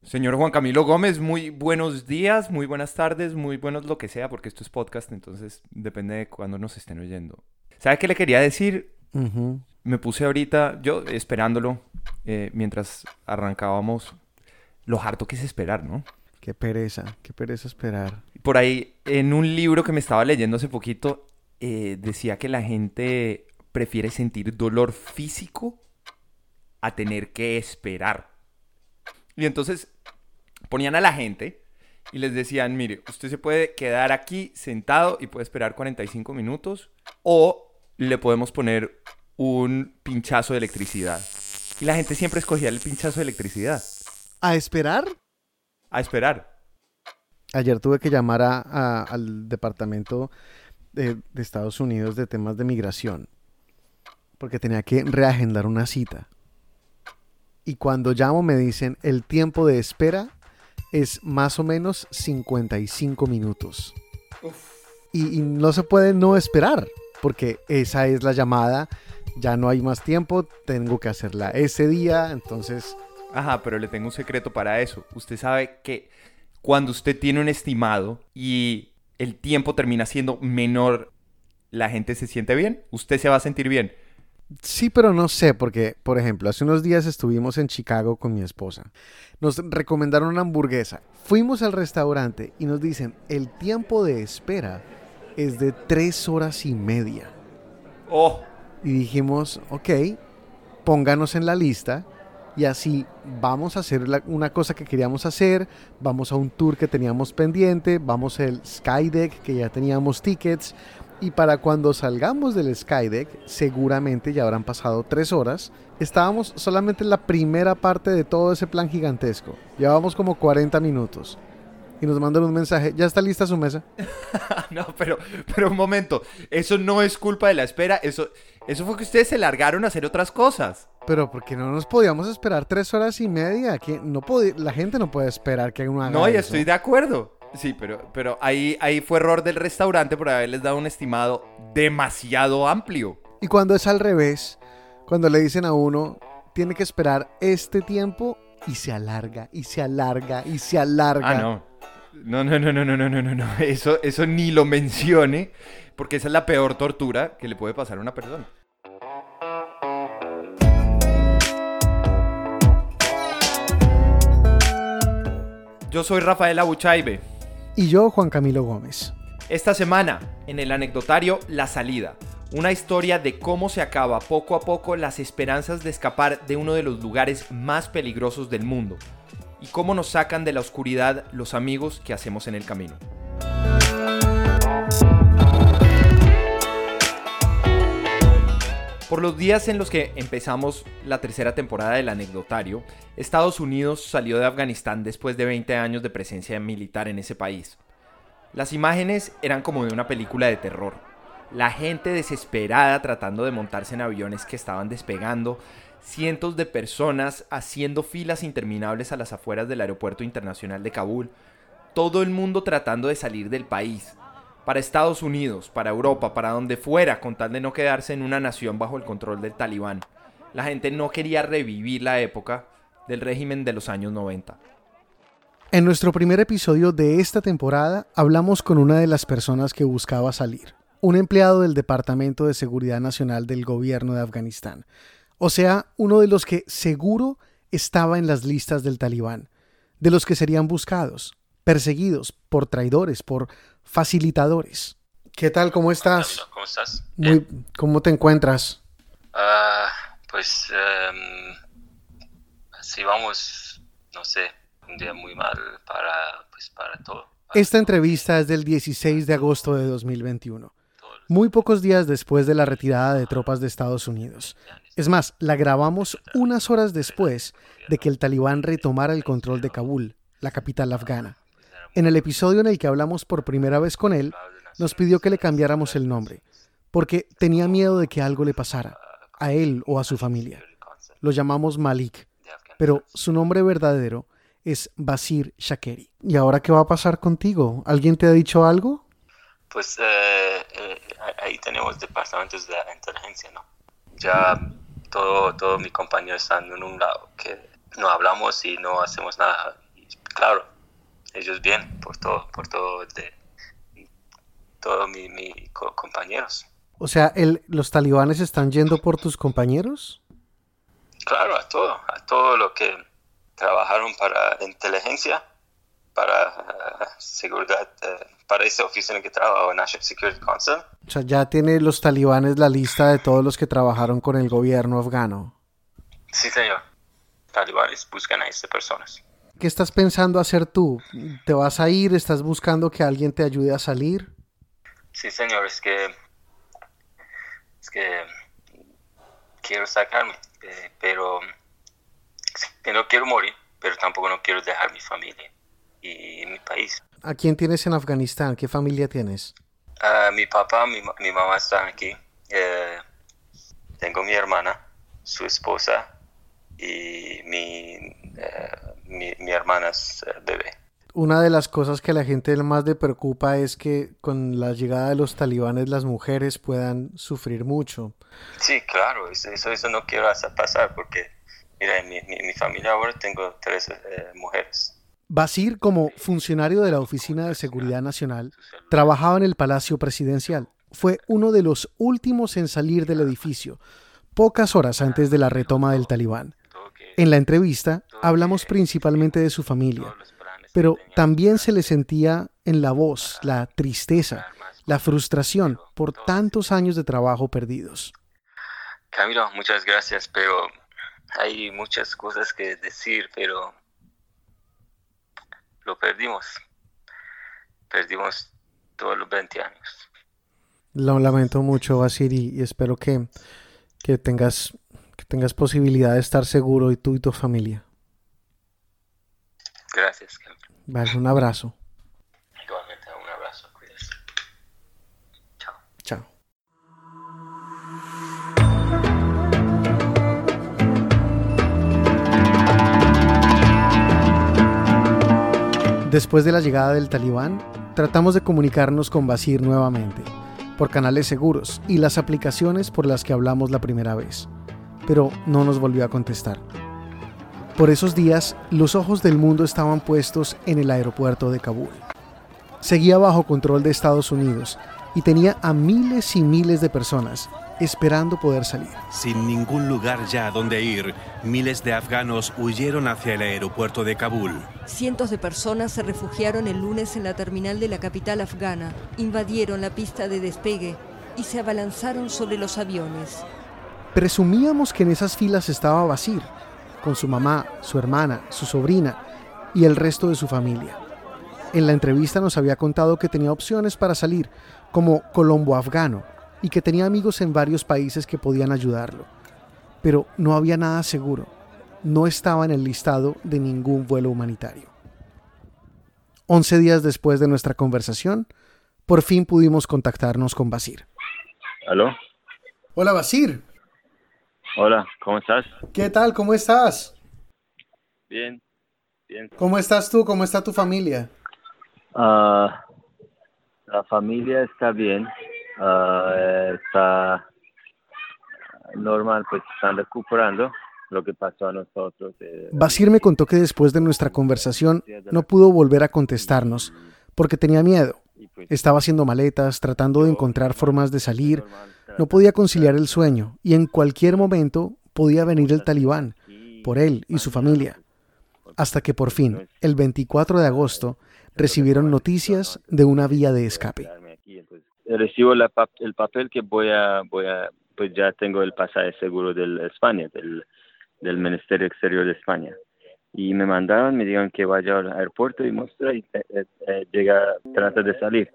Señor Juan Camilo Gómez, muy buenos días, muy buenas tardes, muy buenos lo que sea, porque esto es podcast, entonces depende de cuándo nos estén oyendo. ¿Sabe qué le quería decir? Ujú. Me puse ahorita, yo esperándolo, mientras arrancábamos, lo harto que es esperar, ¿no? Qué pereza esperar. Por ahí, en un libro que me estaba leyendo hace poquito, decía que la gente prefiere sentir dolor físico a tener que esperar. Y entonces ponían a la gente y les decían, mire, usted se puede quedar aquí sentado y puede esperar 45 minutos o le podemos poner un pinchazo de electricidad. Y la gente siempre escogía el pinchazo de electricidad. ¿A esperar? A esperar. Ayer tuve que llamar al departamento de Estados Unidos de temas de migración porque tenía que reagendar una cita. Y cuando llamo me dicen el tiempo de espera es más o menos 55 minutos. Y no se puede no esperar porque esa es la llamada. Ya no hay más tiempo, tengo que hacerla ese día, entonces... Ajá, pero le tengo un secreto para eso. Usted sabe que cuando usted tiene un estimado y el tiempo termina siendo menor, la gente se siente bien, usted se va a sentir bien. Sí, pero no sé, porque, por ejemplo, hace unos días estuvimos en Chicago con mi esposa. Nos recomendaron una hamburguesa. Fuimos al restaurante y nos dicen, el tiempo de espera es de 3 horas y media. Oh, Y dijimos, ok, pónganos en la lista y así vamos a hacer una cosa que queríamos hacer, vamos a un tour que teníamos pendiente, vamos al Skydeck que ya teníamos tickets y para cuando salgamos del Skydeck seguramente ya habrán pasado 3 horas. Estábamos solamente en la primera parte de todo ese plan gigantesco, llevábamos como 40 minutos y nos mandan un mensaje, ya está lista su mesa. no, pero un momento. Eso no es culpa de la espera. Eso fue que ustedes se largaron a hacer otras cosas. Pero porque no nos podíamos esperar 3 horas y media, que no la gente no puede esperar que uno No, haga y estoy eso. de acuerdo. Sí, pero ahí fue error del restaurante por haberles dado un estimado demasiado amplio. Y cuando es al revés, cuando le dicen a uno, tiene que esperar este tiempo y se alarga, y se alarga, y se Ah, alarga. no. No. Eso ni lo mencione, porque esa es la peor tortura que le puede pasar a una persona. Yo soy Rafael Abuchaibe. Y yo, Juan Camilo Gómez. Esta semana, en el anecdotario La Salida, una historia de cómo se acaba poco a poco las esperanzas de escapar de uno de los lugares más peligrosos del mundo y cómo nos sacan de la oscuridad los amigos que hacemos en el camino. Por los días en los que empezamos la tercera temporada del anecdotario, Estados Unidos salió de Afganistán después de 20 años de presencia militar en ese país. Las imágenes eran como de una película de terror. La gente desesperada tratando de montarse en aviones que estaban despegando, cientos de personas haciendo filas interminables a las afueras del aeropuerto internacional de Kabul, todo el mundo tratando de salir del país, para Estados Unidos, para Europa, para donde fuera, con tal de no quedarse en una nación bajo el control del Talibán. La gente no quería revivir la época del régimen de los años 90. En nuestro primer episodio de esta temporada hablamos con una de las personas que buscaba salir, un empleado del Departamento de Seguridad Nacional del gobierno de Afganistán. O sea, uno de los que seguro estaba en las listas del Talibán, de los que serían buscados, perseguidos por traidores, por facilitadores. ¿Qué tal? ¿Cómo estás? Camilo, ¿cómo estás? ¿Cómo te encuentras? Ah, pues así vamos, no sé, un día muy mal para todo. Esta entrevista es del 16 de agosto de 2021, Todos los muy pocos días después de la retirada de tropas de Estados Unidos. Es más, la grabamos unas horas después de que el Talibán retomara el control de Kabul, la capital afgana. En el episodio en el que hablamos por primera vez con él, nos pidió que le cambiáramos el nombre, porque tenía miedo de que algo le pasara, a él o a su familia. Lo llamamos Malik, pero su nombre verdadero es Basir Shakeri. ¿Y ahora qué va a pasar contigo? ¿Alguien te ha dicho algo? Pues ahí tenemos departamentos de inteligencia, ¿no? Ya todo mi compañero está en un lado que no hablamos y no hacemos nada. Y claro, ellos bien por todo todos mis compañeros. O sea, ¿los talibanes están yendo por tus compañeros? Claro, a todo lo que trabajaron para inteligencia, para seguridad, para esa oficina que trabajo, National Security Council. O sea, ya tiene los talibanes la lista de todos los que trabajaron con el gobierno afgano. Sí, señor. Talibanes buscan a esas personas. ¿Qué estás pensando hacer tú? ¿Te vas a ir? ¿Estás buscando que alguien te ayude a salir? Sí, señor, es que quiero sacarme, pero que no quiero morir, pero tampoco no quiero dejar mi familia y mi país. ¿A quién tienes en Afganistán? ¿Qué familia tienes? Mi papá, mi mamá están aquí. Tengo mi hermana, su esposa y mi hermana es bebé. Una de las cosas que a la gente más le preocupa es que con la llegada de los talibanes las mujeres puedan sufrir mucho. Sí, claro, eso no quiero hacer pasar porque, mira, en mi familia ahora tengo 3 mujeres. Basir, como funcionario de la Oficina de Seguridad Nacional, trabajaba en el Palacio Presidencial. Fue uno de los últimos en salir del edificio, pocas horas antes de la retoma del talibán. En la entrevista hablamos principalmente de su familia, pero también se le sentía en la voz la tristeza, la frustración por tantos años de trabajo perdidos. Camilo, muchas gracias, pero hay muchas cosas que decir, pero lo perdimos. Perdimos todos los 20 años. Lo lamento mucho, Basir, y espero que tengas posibilidad de estar seguro, y tú y tu familia. Gracias, Camilo. Vale, un abrazo. Igualmente, un abrazo, cuídate. Chao. Chao. Después de la llegada del talibán, tratamos de comunicarnos con Basir nuevamente, por canales seguros y las aplicaciones por las que hablamos la primera vez, pero no nos volvió a contestar. Por esos días, los ojos del mundo estaban puestos en el aeropuerto de Kabul. Seguía bajo control de Estados Unidos y tenía a miles y miles de personas esperando poder salir. Sin ningún lugar ya donde ir, miles de afganos huyeron hacia el aeropuerto de Kabul. Cientos de personas se refugiaron el lunes en la terminal de la capital afgana, invadieron la pista de despegue y se abalanzaron sobre los aviones. Presumíamos que en esas filas estaba Basir, con su mamá, su hermana, su sobrina y el resto de su familia. En la entrevista nos había contado que tenía opciones para salir, como colombo afgano, y que tenía amigos en varios países que podían ayudarlo. Pero no había nada seguro. No estaba en el listado de ningún vuelo humanitario. 11 días después de nuestra conversación, por fin pudimos contactarnos con Basir. ¿Aló? Hola, Basir. Hola, ¿cómo estás? ¿Qué tal? ¿Cómo estás? Bien, bien. ¿Cómo estás tú? ¿Cómo está tu familia? La familia está bien. Está normal, pues están recuperando lo que pasó a nosotros. Basir me contó que después de nuestra conversación no pudo volver a contestarnos porque tenía miedo. Estaba haciendo maletas, tratando de encontrar formas de salir. No podía conciliar el sueño y en cualquier momento podía venir el talibán por él y su familia. Hasta que por fin, el 24 de agosto, recibieron noticias de una vía de escape. Recibo el papel que voy a, pues ya tengo el pasaje seguro de España, del Ministerio Exterior de España. Y me mandaron, me dijeron que vaya al aeropuerto y muestra y trata de salir.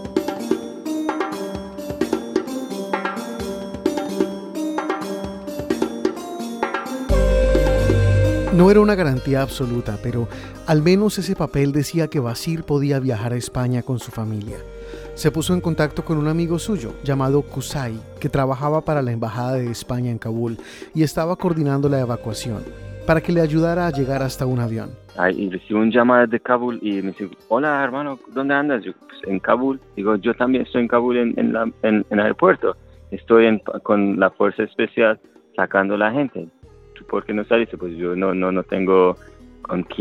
No era una garantía absoluta, pero al menos ese papel decía que Basir podía viajar a España con su familia. Se puso en contacto con un amigo suyo llamado Kusai, que trabajaba para la Embajada de España en Kabul y estaba coordinando la evacuación para que le ayudara a llegar hasta un avión. Y recibo un llamado de Kabul y me dice, hola hermano, ¿dónde andas? Yo, pues, en Kabul. Digo, yo también estoy en Kabul en el aeropuerto. Estoy con la fuerza especial sacando a la gente. ¿Por qué no saliste? Pues yo no tengo con quién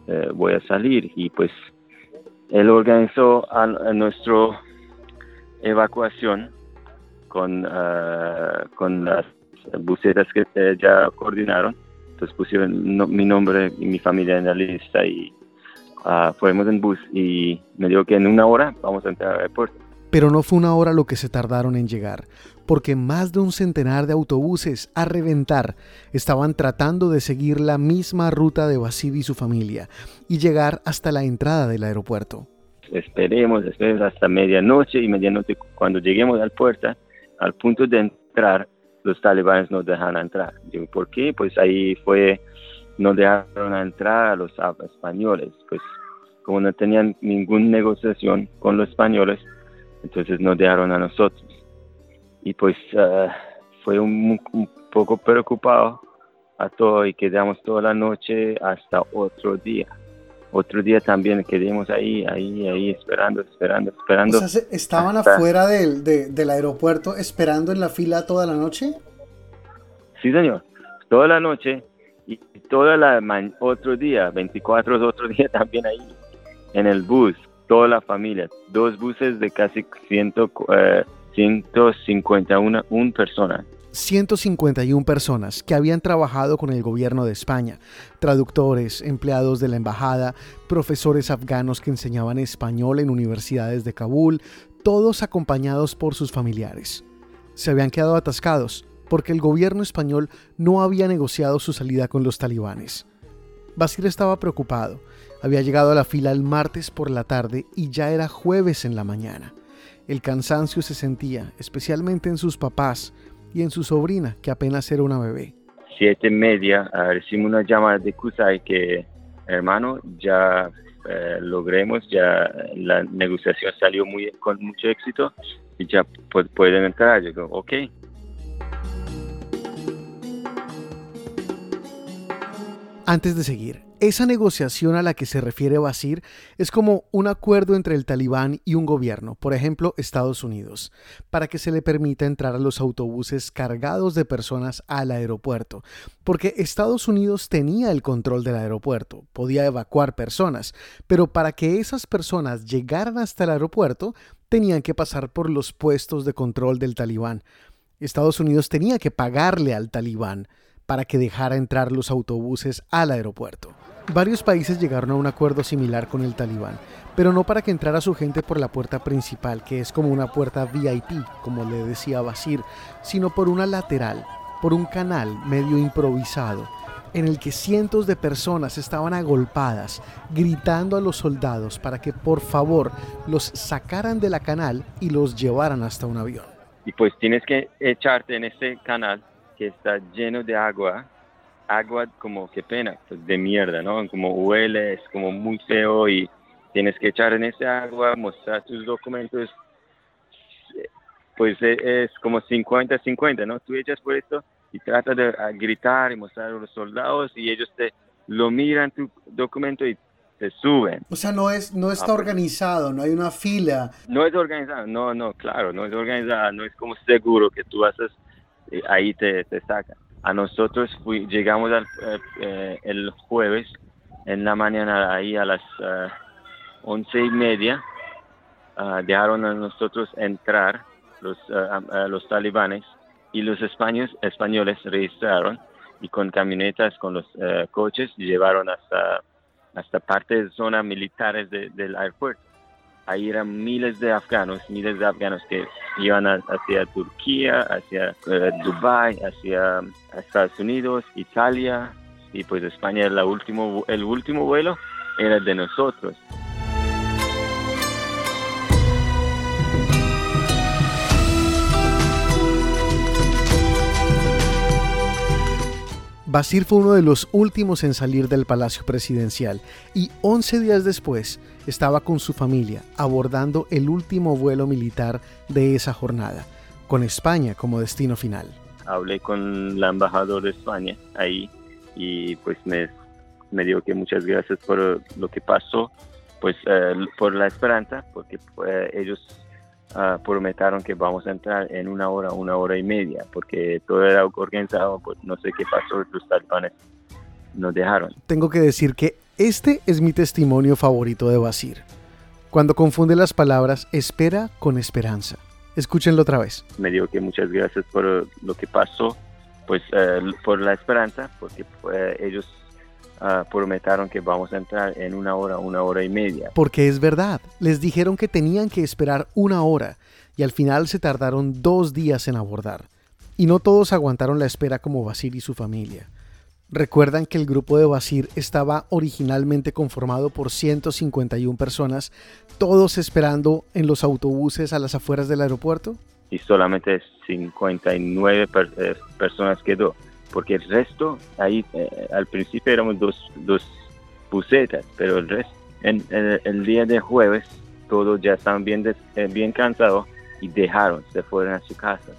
voy a salir. Y pues él organizó a nuestra evacuación con las busetas que ya coordinaron. Entonces pusieron mi nombre y mi familia en la lista y fuimos en bus y me dijo que en 1 hora vamos a entrar al aeropuerto. Pero no fue 1 hora lo que se tardaron en llegar, porque más de un centenar de autobuses a reventar estaban tratando de seguir la misma ruta de Bassir y su familia y llegar hasta la entrada del aeropuerto. Esperemos hasta medianoche, y medianoche cuando lleguemos al punto de entrar, los talibanes nos dejan entrar. Digo, ¿por qué? Pues ahí no dejaron entrar a los españoles, pues como no tenían ninguna negociación con los españoles, entonces nos dejaron a nosotros. Y pues fue un poco preocupado a todo y quedamos toda la noche hasta otro día. Otro día también quedamos ahí esperando. O sea, ¿estaban afuera del aeropuerto esperando en la fila toda la noche? Sí, señor. Toda la noche y otro día, 24 otro día también ahí, en el bus, toda la familia. 2 buses de casi 151 personas. 151 personas que habían trabajado con el gobierno de España, traductores, empleados de la embajada, profesores afganos que enseñaban español en universidades de Kabul, todos acompañados por sus familiares. Se habían quedado atascados porque el gobierno español no había negociado su salida con los talibanes. Bassir estaba preocupado. Había llegado a la fila el martes por la tarde y ya era jueves en la mañana. El cansancio se sentía, especialmente en sus papás y en su sobrina, que apenas era una bebé. 7:30 recibimos una llamada de Kusai que, hermano, ya logremos, ya la negociación salió con mucho éxito y ya pueden entrar. Yo digo, ok. Antes de seguir, esa negociación a la que se refiere Bassir es como un acuerdo entre el talibán y un gobierno, por ejemplo Estados Unidos, para que se le permita entrar a los autobuses cargados de personas al aeropuerto, porque Estados Unidos tenía el control del aeropuerto, podía evacuar personas, pero para que esas personas llegaran hasta el aeropuerto tenían que pasar por los puestos de control del talibán. Estados Unidos tenía que pagarle al talibán para que dejara entrar los autobuses al aeropuerto. Varios países llegaron a un acuerdo similar con el talibán, pero no para que entrara su gente por la puerta principal, que es como una puerta VIP, como le decía Bassir, sino por una lateral, por un canal medio improvisado, en el que cientos de personas estaban agolpadas, gritando a los soldados para que por favor los sacaran de la canal y los llevaran hasta un avión. Y pues tienes que echarte en ese canal que está lleno de agua como, qué pena, pues de mierda, ¿no? Como huele, es como muy feo y tienes que echar en ese agua, mostrar tus documentos, pues es como 50-50, ¿no? Tú echas por esto y tratas de gritar y mostrar a los soldados y ellos lo miran tu documento y te suben. O sea, no está organizado, no hay una fila. No es organizado, no, claro, no es organizado, no es como seguro que tú haces, ahí te sacan. A nosotros llegamos el jueves en la mañana ahí a las 11:30. Dejaron a nosotros entrar los talibanes y los españoles registraron y con camionetas, con los coches, llevaron hasta parte de zonas militares del aeropuerto. Ahí eran miles de afganos que iban hacia Turquía, hacia Dubái, hacia Estados Unidos, Italia, y pues España, el último vuelo era de nosotros. Bassir fue uno de los últimos en salir del Palacio Presidencial y 11 días después estaba con su familia abordando el último vuelo militar de esa jornada, con España como destino final. Hablé con la embajadora de España ahí y pues me dijo que muchas gracias por lo que pasó, pues por la esperanza, porque ellos prometieron que vamos a entrar en 1 hora y media, porque todo era organizado, pues no sé qué pasó, los talibanes nos dejaron. Tengo que decir que este es mi testimonio favorito de Basir. Cuando confunde las palabras espera con esperanza. Escúchenlo otra vez. Me dijo que muchas gracias por lo que pasó, pues por la esperanza, porque ellos prometieron que vamos a entrar en una hora y media. Porque es verdad, les dijeron que tenían que esperar 1 hora y al final se tardaron 2 días en abordar. Y no todos aguantaron la espera como Basir y su familia. Recuerdan que el grupo de Basir estaba originalmente conformado por 151 personas, todos esperando en los autobuses a las afueras del aeropuerto. Y solamente 59 personas quedó, porque el resto, ahí al principio éramos dos busetas, pero el resto, el día de jueves, todos ya estaban bien cansados y se fueron a su casa.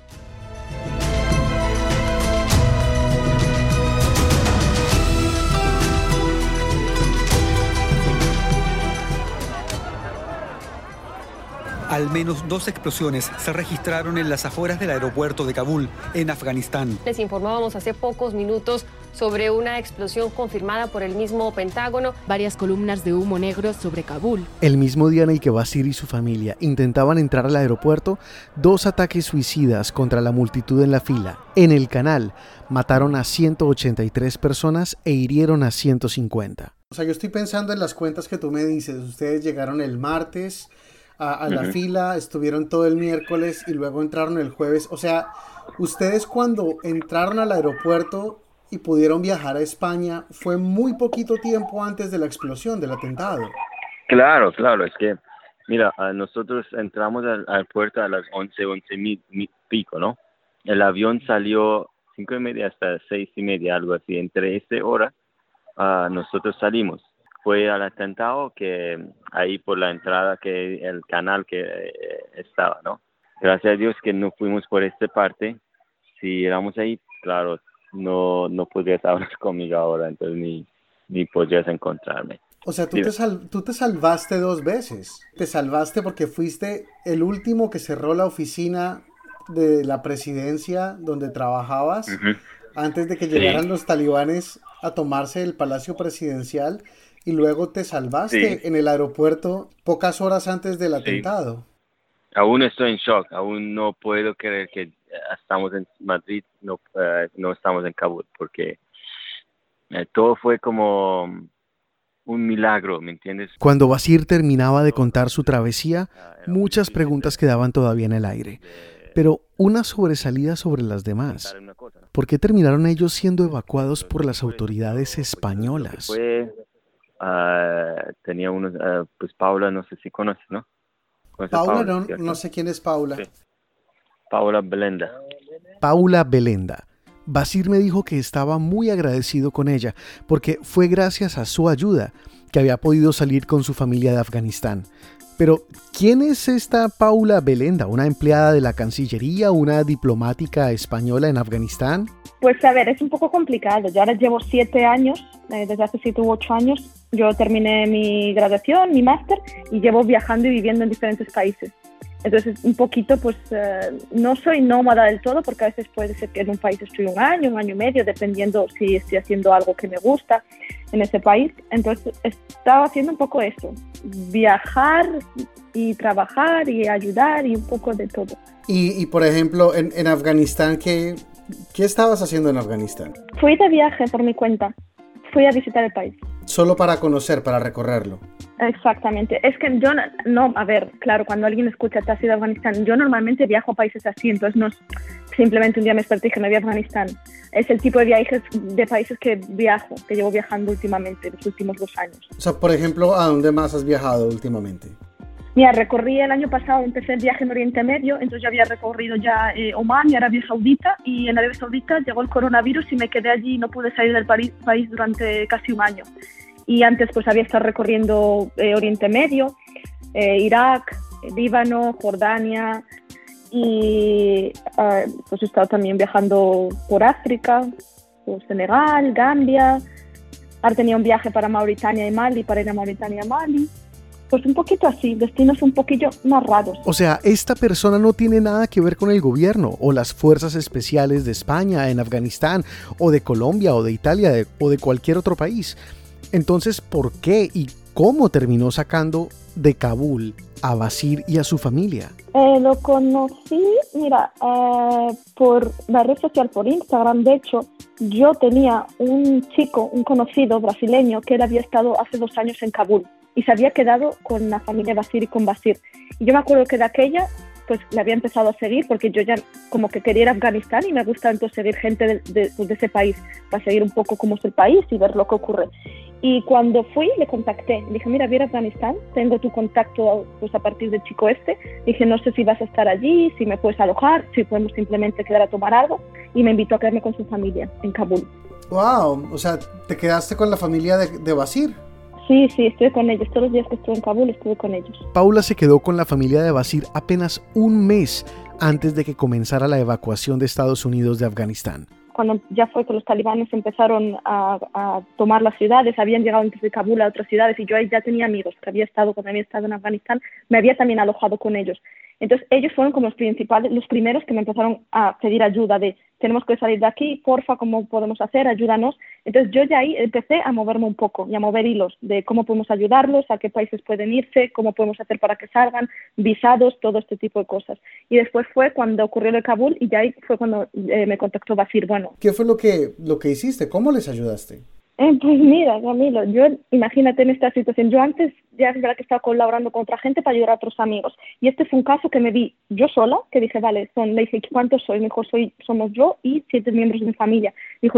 Al menos 2 explosiones se registraron en las afueras del aeropuerto de Kabul, en Afganistán. Les informábamos hace pocos minutos sobre una explosión confirmada por el mismo Pentágono. Varias columnas de humo negro sobre Kabul. El mismo día en el que Basir y su familia intentaban entrar al aeropuerto, 2 ataques suicidas contra la multitud en la fila, en el canal, mataron a 183 personas e hirieron a 150. O sea, yo estoy pensando en las cuentas que tú me dices. Ustedes llegaron el martes a la fila, estuvieron todo el miércoles y luego entraron el jueves. O sea, ustedes cuando entraron al aeropuerto y pudieron viajar a España, fue muy poquito tiempo antes de la explosión, del atentado. Claro, es que, mira, nosotros entramos al puerto a las 11 pico, ¿no? El avión salió 5:30 hasta 6:30, algo así. Entre esa hora, nosotros salimos. Fue al atentado que ahí por la entrada, que el canal que estaba, ¿no? Gracias a Dios que no fuimos por esta parte. Si éramos ahí, claro, no podrías hablar conmigo ahora, entonces ni podrías encontrarme. O sea, tú te salvaste 2 veces. Te salvaste porque fuiste el último que cerró la oficina de la presidencia donde trabajabas, antes de que llegaran los talibanes a tomarse el palacio presidencial. Y luego te salvaste en el aeropuerto pocas horas antes del atentado. Aún estoy en shock, aún no puedo creer que estamos en Madrid, no estamos en Kabul, porque todo fue como un milagro, ¿me entiendes? Cuando Basir terminaba de contar su travesía, muchas preguntas quedaban todavía en el aire, pero una sobresalida sobre las demás. ¿Por qué terminaron ellos siendo evacuados por las autoridades españolas? Tenía unos, pues Paula, no sé si conoces, ¿no? Paula, no sé quién es Paula. Sí. Paula Belenda. Paula Belenda. Basir me dijo que estaba muy agradecido con ella porque fue gracias a su ayuda que había podido salir con su familia de Afganistán. Pero, ¿quién es esta Paula Belenda? ¿Una empleada de la Cancillería, una diplomática española en Afganistán? Pues a ver, es un poco complicado. Yo ahora llevo 7 años, desde hace 7 u 8 años. Yo terminé mi graduación, mi máster, y llevo viajando y viviendo en diferentes países. Entonces, un poquito, pues, no soy nómada del todo, porque a veces puede ser que en un país estoy 1 año, 1 año y medio, dependiendo si estoy haciendo algo que me gusta en ese país. Entonces, estaba haciendo un poco eso, viajar y trabajar y ayudar y un poco de todo. Y por ejemplo, en Afganistán, ¿qué estabas haciendo en Afganistán? Fui de viaje por mi cuenta, fui a visitar el país. Solo para conocer, para recorrerlo. Exactamente. Es que yo no, a ver, claro, cuando alguien escucha te has ido a Afganistán, yo normalmente viajo a países así, entonces no es simplemente un día me desperté y que me voy a Afganistán. Es el tipo de viajes de países que viajo, que llevo viajando últimamente, los últimos 2 años. O sea, por ejemplo, ¿a dónde más has viajado últimamente? Mira, recorrí el año pasado, empecé el viaje en Oriente Medio, entonces ya había recorrido ya Omán y Arabia Saudita, y en Arabia Saudita llegó el coronavirus y me quedé allí y no pude salir del país durante casi 1 año. Y antes pues había estado recorriendo Oriente Medio, Irak, Líbano, Jordania, y pues he estado también viajando por África, por Senegal, Gambia. Ahora tenía un viaje para Mauritania y Mali, para ir a Mauritania y Mali. Pues un poquito así, destinos un poquillo más raros. O sea, esta persona no tiene nada que ver con el gobierno o las fuerzas especiales de España en Afganistán o de Colombia o de Italia o de cualquier otro país. Entonces, ¿por qué y cómo terminó sacando de Kabul a Basir y a su familia? Lo conocí, mira, por la red social, por Instagram. De hecho, yo tenía un chico, un conocido brasileño, que él había estado hace 2 años en Kabul y se había quedado con la familia Basir y con Basir. Y yo me acuerdo que de aquella, pues le había empezado a seguir porque yo ya como que quería ir a Afganistán y me gusta entonces seguir gente de ese país para seguir un poco cómo es el país y ver lo que ocurre. Y cuando fui, le contacté. Le dije, mira, voy a ir a Afganistán, tengo tu contacto pues, a partir del chico este. Dije, no sé si vas a estar allí, si me puedes alojar, si podemos simplemente quedar a tomar algo. Y me invitó a quedarme con su familia en Kabul. ¡Wow! O sea, ¿te quedaste con la familia de Basir? Sí, estuve con ellos. Todos los días que estuve en Kabul estuve con ellos. Paula se quedó con la familia de Basir apenas un mes antes de que comenzara la evacuación de Estados Unidos de Afganistán. Cuando ya fue que los talibanes empezaron a tomar las ciudades, habían llegado antes de Kabul a otras ciudades y yo ahí ya tenía amigos que cuando había estado en Afganistán, me había también alojado con ellos. Entonces ellos fueron como los primeros que me empezaron a pedir ayuda de tenemos que salir de aquí, porfa, ¿cómo podemos hacer? Ayúdanos. Entonces yo ya ahí empecé a moverme un poco y a mover hilos de cómo podemos ayudarlos, a qué países pueden irse, cómo podemos hacer para que salgan, visados, todo este tipo de cosas. Y después fue cuando ocurrió lo de Kabul y ya ahí fue cuando me contactó Basir. Bueno, ¿qué fue lo que hiciste? ¿Cómo les ayudaste? Pues mira, Camilo, yo imagínate en esta situación. Yo antes ya es verdad que estaba colaborando con otra gente para ayudar a otros amigos. Y este fue un caso que me vi yo sola, que dije, vale, le dije, ¿cuántos sois? Me dijo, somos yo y 7 miembros de mi familia. Dijo,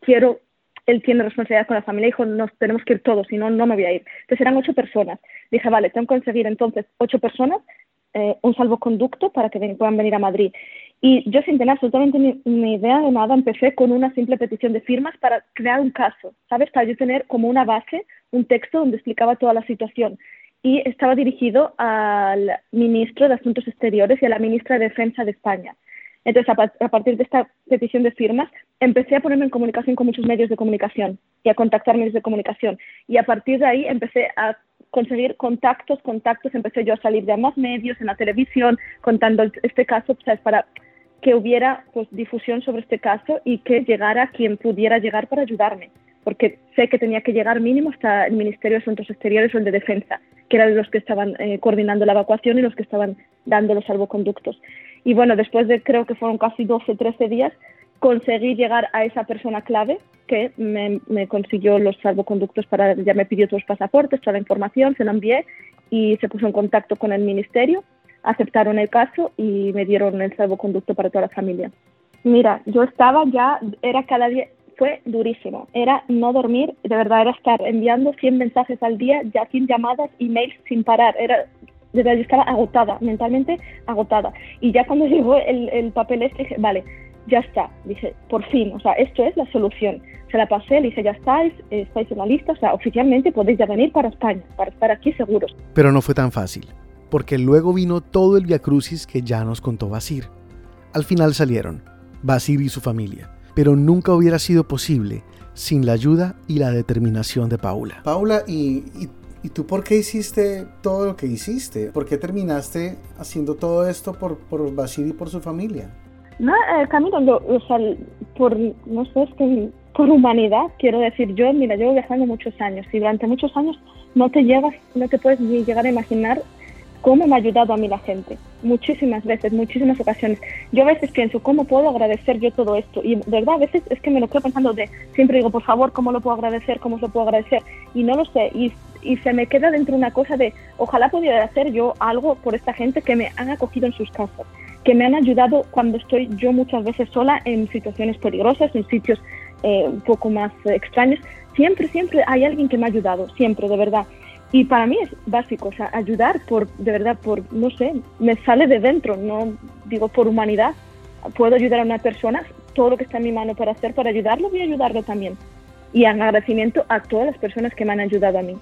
él tiene responsabilidad con la familia. Dijo, nos tenemos que ir todos, si no, no me voy a ir. Entonces eran 8 personas. Dije, vale, tengo que conseguir entonces 8 personas, un salvoconducto para que puedan venir a Madrid. Y yo sin tener absolutamente ni idea de nada, empecé con una simple petición de firmas para crear un caso, ¿sabes? Para yo tener como una base, un texto donde explicaba toda la situación. Y estaba dirigido al ministro de Asuntos Exteriores y a la ministra de Defensa de España. Entonces, a partir de esta petición de firmas, empecé a ponerme en comunicación con muchos medios de comunicación y a contactar medios de comunicación. Y a partir de ahí empecé a conseguir contactos, empecé yo a salir de a más medios, en la televisión, contando este caso, ¿sabes? Para que hubiera pues difusión sobre este caso y que llegara quien pudiera llegar para ayudarme, porque sé que tenía que llegar mínimo hasta el Ministerio de Asuntos Exteriores o el de Defensa, que eran los que estaban coordinando la evacuación y los que estaban dando los salvoconductos. Y bueno, después de creo que fueron casi 12, 13 días, conseguí llegar a esa persona clave que me consiguió los salvoconductos ya me pidió todos los pasaportes, toda la información, se la envié y se puso en contacto con el ministerio, aceptaron el caso y me dieron el salvoconducto para toda la familia. Mira, yo era cada día, fue durísimo, era no dormir, de verdad era estar enviando 100 mensajes al día, ya 100 llamadas, emails sin parar, de verdad yo estaba agotada, mentalmente agotada. Y ya cuando llegó el papel dije, vale, ya está, dije, por fin, o sea, esto es la solución. Se la pasé, le dije, ya estáis en la lista, o sea, oficialmente podéis ya venir para España, para estar aquí seguros. Pero no fue tan fácil, porque luego vino todo el viacrucis que ya nos contó Basir. Al final salieron, Basir y su familia, pero nunca hubiera sido posible sin la ayuda y la determinación de Paula. Paula, ¿y tú por qué hiciste todo lo que hiciste? ¿Por qué terminaste haciendo todo esto por Basir y por su familia? No, Camilo, por humanidad, quiero decir, yo llevo viajando muchos años y durante muchos años no te puedes ni llegar a imaginar cómo me ha ayudado a mí la gente, muchísimas veces, muchísimas ocasiones. Yo a veces pienso, ¿cómo puedo agradecer yo todo esto? Y de verdad, a veces es que me lo quedo pensando siempre digo, por favor, ¿cómo lo puedo agradecer? ¿Cómo se lo puedo agradecer? Y no lo sé, y se me queda dentro una cosa de, ojalá pudiera hacer yo algo por esta gente que me han acogido en sus casas, que me han ayudado cuando estoy yo muchas veces sola en situaciones peligrosas, en sitios un poco más extraños. Siempre hay alguien que me ha ayudado, siempre, de verdad. Y para mí es básico, o sea, ayudar no sé, me sale de dentro, no digo por humanidad. Puedo ayudar a una persona, todo lo que está en mi mano para hacer, para ayudarlo, voy a ayudarlo también. Y en agradecimiento a todas las personas que me han ayudado a mí.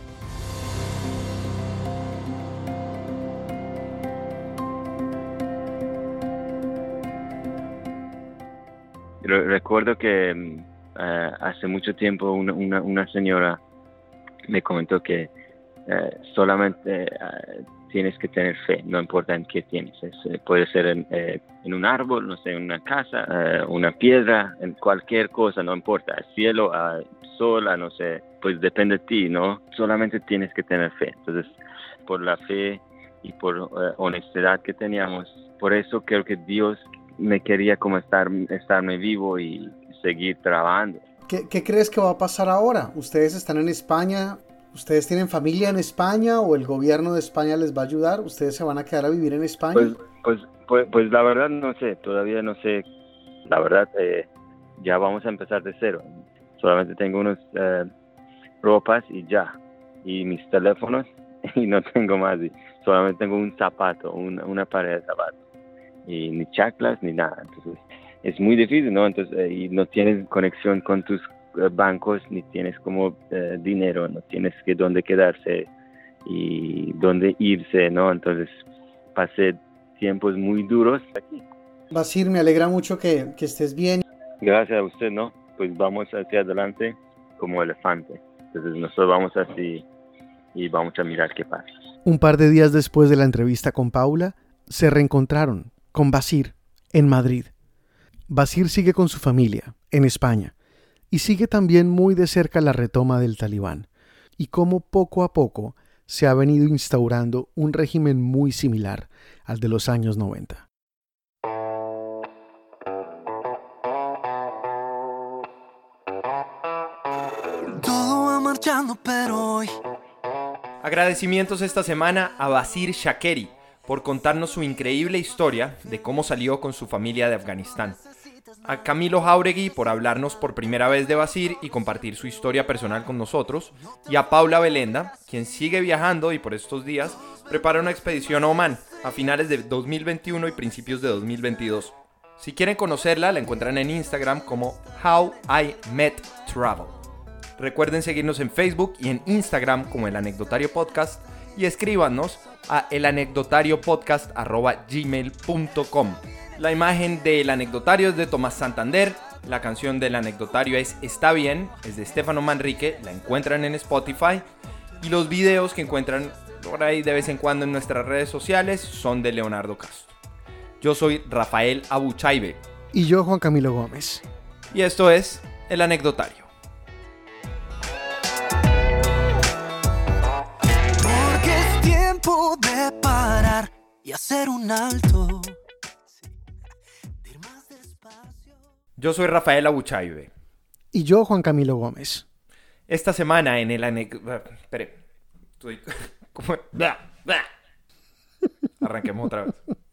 Recuerdo que hace mucho tiempo una señora me comentó que solamente tienes que tener fe, no importa en qué tienes. Puede ser en un árbol, no sé, en una casa, una piedra, en cualquier cosa, no importa, al cielo, al sol, no sé, pues depende de ti, ¿no? Solamente tienes que tener fe. Entonces, por la fe y por honestidad que teníamos, por eso creo que Dios me quería como estarme vivo y seguir trabajando. ¿Qué crees que va a pasar ahora? ¿Ustedes están en España? ¿Ustedes tienen familia en España o el gobierno de España les va a ayudar? ¿Ustedes se van a quedar a vivir en España? Pues la verdad no sé, todavía no sé. La verdad ya vamos a empezar de cero. Solamente tengo unos ropas y ya. Y mis teléfonos y no tengo más. Y solamente tengo un zapato, una pared de zapatos. Y ni chaclas ni nada. Entonces es muy difícil, ¿no? Entonces y no tienes conexión con tus bancos, ni tienes como dinero, no tienes que dónde quedarse y dónde irse, ¿no? Entonces pasé tiempos muy duros aquí. Basir, me alegra mucho que estés bien. Gracias a usted, ¿no? Pues vamos hacia adelante como elefante. Entonces nosotros vamos así y vamos a mirar qué pasa. Un par de días después de la entrevista con Paula, se reencontraron con Basir en Madrid. Basir sigue con su familia en España y sigue también muy de cerca la retoma del Talibán y cómo poco a poco se ha venido instaurando un régimen muy similar al de los años 90. Todo va marchando, pero hoy... Agradecimientos esta semana a Basir Shakeri por contarnos su increíble historia de cómo salió con su familia de Afganistán. A Camilo Jauregui por hablarnos por primera vez de Basir y compartir su historia personal con nosotros, y a Paula Belenda, quien sigue viajando y por estos días prepara una expedición a Omán a finales de 2021 y principios de 2022. Si quieren conocerla, la encuentran en Instagram como How I Met Travel. Recuerden seguirnos en Facebook y en Instagram como El Anecdotario Podcast y escríbanos a elanecdotariopodcast@gmail.com. La imagen del anecdotario es de Tomás Santander, la canción del anecdotario es Está Bien, es de Stefano Manrique, la encuentran en Spotify, y los videos que encuentran por ahí de vez en cuando en nuestras redes sociales son de Leonardo Castro. Yo soy Rafael Abuchaibe. Y yo, Juan Camilo Gómez. Y esto es El Anecdotario. Porque es tiempo de parar y hacer un alto. Yo soy Rafael Abuchaibe. Y yo, Juan Camilo Gómez. Esta semana en el Espere. Estoy... ¿Cómo? Arranquemos otra vez.